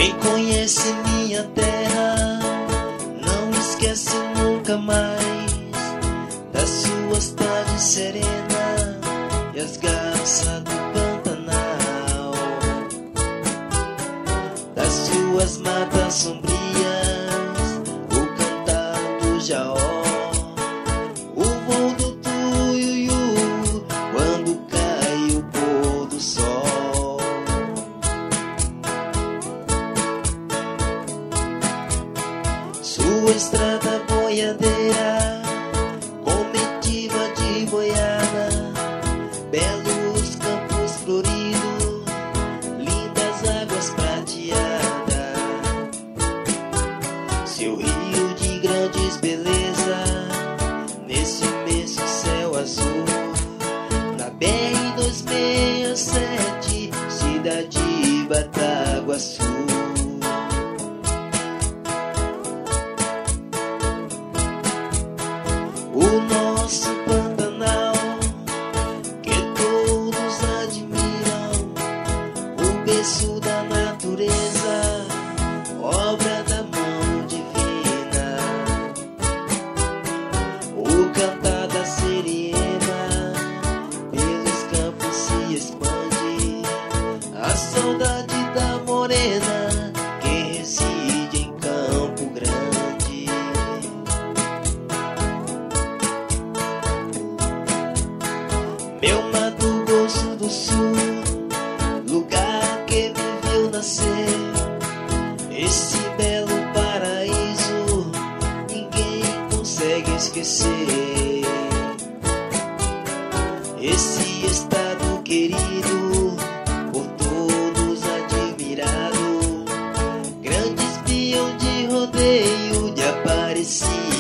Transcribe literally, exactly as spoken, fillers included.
Quem conhece minha terra não esquece nunca mais das suas tardes serenas e as garças do Pantanal, das suas matas sombrias, o cantar do jaó, o voo do tuiuiu quando cai o pôr do sol. Sua estrada boiadeira, comitiva de boiada, belos campos floridos, lindas águas prateadas, seu rio de grandes belezas, nesse imenso céu azul, na B R duzentos e sessenta e sete, cidade de Bataguaçu. O nosso Pantanal, que todos admiram, o berço da natureza, obra da mão divina. O cantar da sirena pelos campos se expande, a saudade da morena que reside em Campo Grande. Meu Mato Grosso do Sul, lugar que me viu nascer, esse belo paraíso ninguém consegue esquecer. Esse estado querido, por todos admirado, grande espião de rodeio de Aparecida.